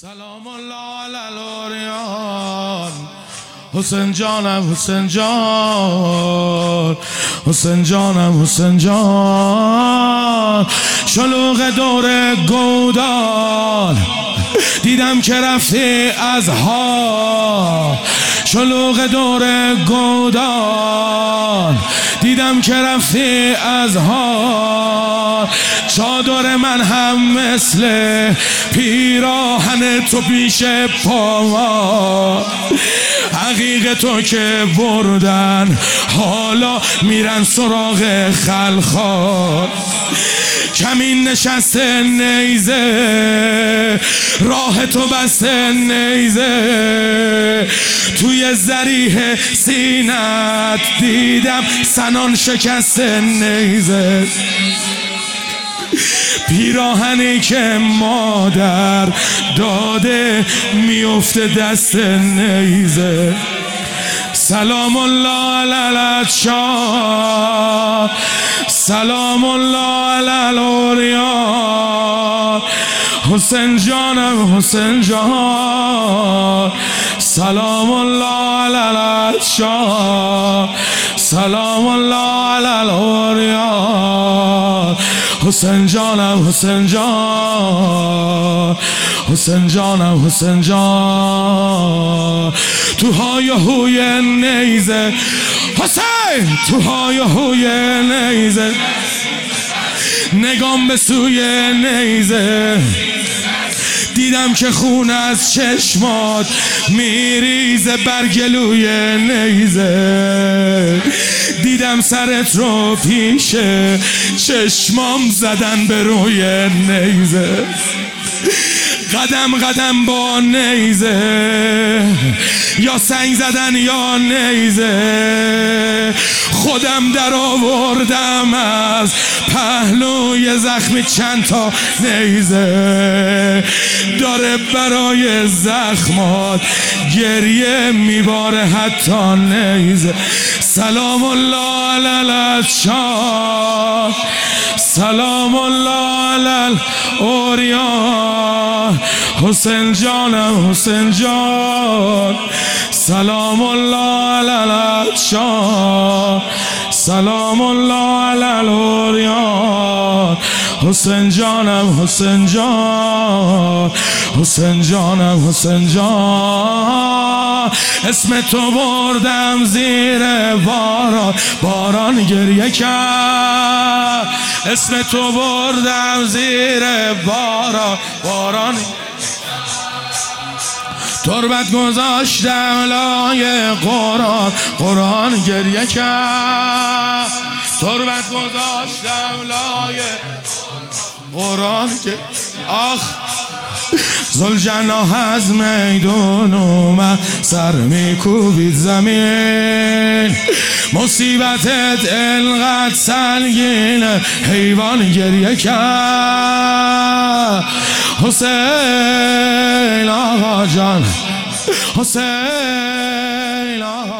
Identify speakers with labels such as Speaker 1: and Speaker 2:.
Speaker 1: سلام الله علی الاریان حسین جانم حسین جان حسین جانم حسین جان شلوغ دور گودال دیدم که رفتی از ها شلوغ دور گودال دیدم که رفتی از ها چادر من هم مثل پیراهن تو پیش پا حقیق تو که بردن حالا میرن سراغ خلخال کمین نشسته نیزه راه تو بسته نیزه توی ذریح سینت دیدم سنان شکسته نیزه پیراهنی که مادر داده میفته دست نیزه سلام الله علی الشاه سلام الله علی الاریان حسین جانم حسین جان سلام الله علی الشاه سلام الله علی الاریان حسین جانم حسین جان حسین جانم حسین جان تو های هوی نیزه حسین تو های هوی نیزه نگام به سوی نیزه دیدم که خون از چشمات میریزه برگلوی نیزه دیدم سرت رو پیش چشمام زدن به روی نیزه قدم قدم با نیزه یا سنگ زدن یا نیزه خودم در آوردم از پهلوی زخمی چند تا نیزه داره برای زخمات گریه میباره حتی نیزه سلام الله علی الشاه سلام الله علی الاریان حسین جانم حسین جان سلام الله علی الشاه سلام الله علی الاریان حسین جانم حسین جان حسین جانم حسین جان اسم تو بردم زیر باران باران گریه کرد اسم تو بردم زیر باران باران تربت گذاشتم لای قرآن قرآن گریه کرد تربت گذاشتم لای قرآن آخ زلجناح از میدون اومد سر میکوبید زمین مصیبتت انقدر سنگین حیوان گریه کرد حسین آقا جان حسین آقا